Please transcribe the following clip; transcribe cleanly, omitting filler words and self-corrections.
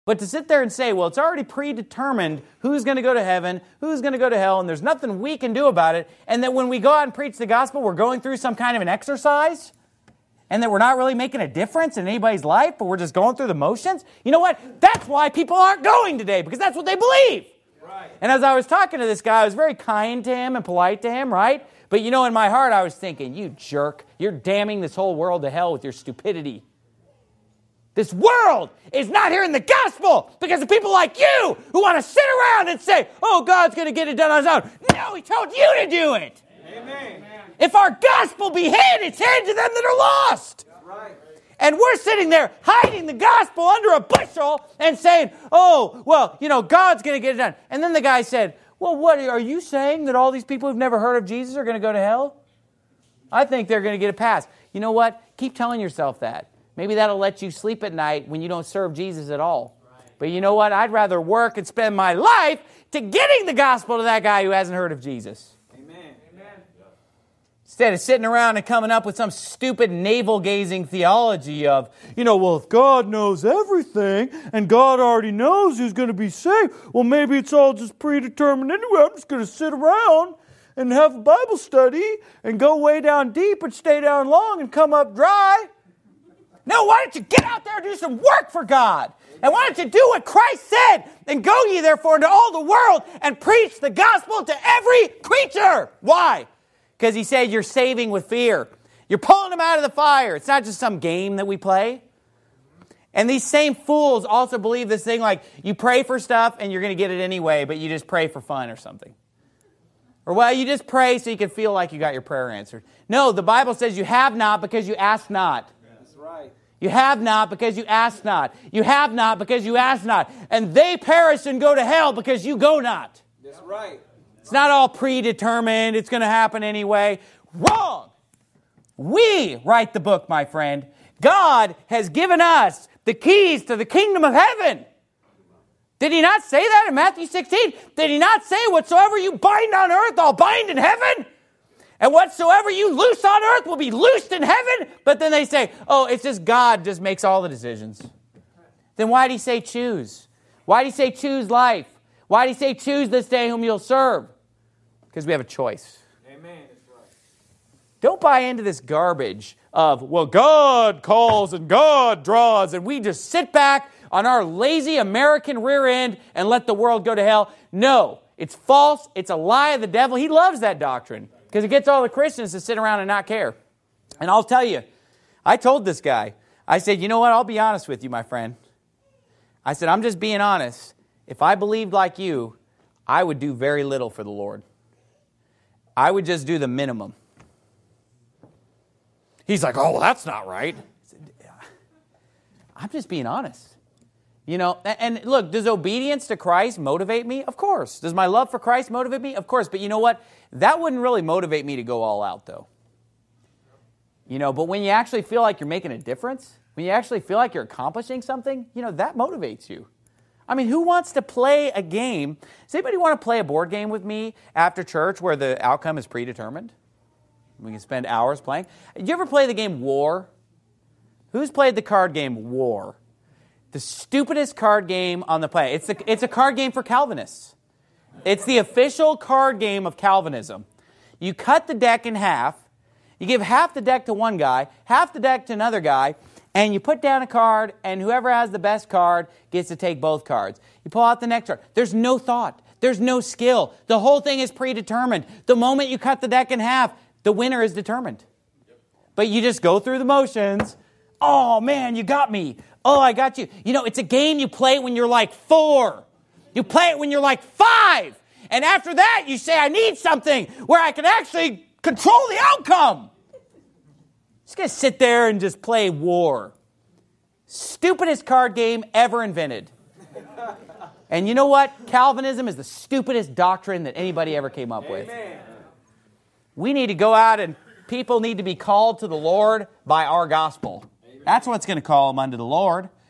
But to sit there and say, well, it's already predetermined who's going to go to heaven, who's going to go to hell, and there's nothing we can do about it, and that when we go out and preach the gospel, we're going through some kind of an exercise, and that we're not really making a difference in anybody's life, but we're just going through the motions. You know what? That's why people aren't going today, because that's what they believe. Right. And as I was talking to this guy, I was very kind to him and polite to him, right? But you know, in my heart, I was thinking, you jerk, you're damning this whole world to hell with your stupidity. This world is not hearing the gospel because of people like you who want to sit around and say, oh, God's going to get it done on his own. No, he told you to do it. Amen. If our gospel be hid, it's hid to them that are lost. Right. And we're sitting there hiding the gospel under a bushel and saying, oh, well, you know, God's going to get it done. And then the guy said, well, what are you saying that all these people who've never heard of Jesus are going to go to hell? I think they're going to get a pass. You know what? Keep telling yourself that. Maybe that'll let you sleep at night when you don't serve Jesus at all. Right. But you know what? I'd rather work and spend my life to getting the gospel to that guy who hasn't heard of Jesus. Amen. Instead of sitting around and coming up with some stupid navel-gazing theology of, you know, well, if God knows everything and God already knows who's going to be saved, well, maybe it's all just predetermined anyway. I'm just going to sit around and have a Bible study and go way down deep and stay down long and come up dry. No, why don't you get out there and do some work for God? And why don't you do what Christ said and go ye therefore into all the world and preach the gospel to every creature? Why? Because he said you're saving with fear. You're pulling them out of the fire. It's not just some game that we play. And these same fools also believe this thing like you pray for stuff and you're going to get it anyway, but you just pray for fun or something. Or, well, you just pray so you can feel like you got your prayer answered. No, the Bible says you have not because you ask not. You have not because you ask not. You have not because you ask not. And they perish and go to hell because you go not. That's right. It's not all predetermined. It's going to happen anyway. Wrong. We write the book, my friend. God has given us the keys to the kingdom of heaven. Did he not say that in Matthew 16? Did he not say, whatsoever you bind on earth, I'll bind in heaven? And whatsoever you loose on earth will be loosed in heaven. But then they say, oh, it's just God just makes all the decisions. Then why did he say choose? Why did he say choose life? Why did he say choose this day whom you'll serve? Because we have a choice. Amen. Don't buy into this garbage of, well, God calls and God draws, and we just sit back on our lazy American rear end and let the world go to hell. No, it's false. It's a lie of the devil. He loves that doctrine. Because it gets all the Christians to sit around and not care. And I'll tell you, I told this guy, I said, you know what, I'll be honest with you, my friend. I said, I'm just being honest. If I believed like you, I would do very little for the Lord. I would just do the minimum. He's like, oh, well, that's not right. I said, I'm just being honest. You know, and look, does obedience to Christ motivate me? Of course. Does my love for Christ motivate me? Of course. But you know what? That wouldn't really motivate me to go all out, though. You know, but when you actually feel like you're making a difference, when you actually feel like you're accomplishing something, you know, that motivates you. I mean, who wants to play a game? Does anybody want to play a board game with me after church where the outcome is predetermined? We can spend hours playing. Did you ever play the game War? Who's played the card game War? The stupidest card game on the planet. It's a card game for Calvinists. It's the official card game of Calvinism. You cut the deck in half. You give half the deck to one guy, half the deck to another guy, and you put down a card, and whoever has the best card gets to take both cards. You pull out the next card. There's no thought. There's no skill. The whole thing is predetermined. The moment you cut the deck in half, the winner is determined. But you just go through the motions. Oh, man, you got me. Oh, I got you. You know, it's a game you play when you're like 4. You play it when you're like 5. And after that, you say, I need something where I can actually control the outcome. Just going to sit there and just play War. Stupidest card game ever invented. And you know what? Calvinism is the stupidest doctrine that anybody ever came up with. Amen. We need to go out and people need to be called to the Lord by our gospel. That's what's going to call them unto the Lord.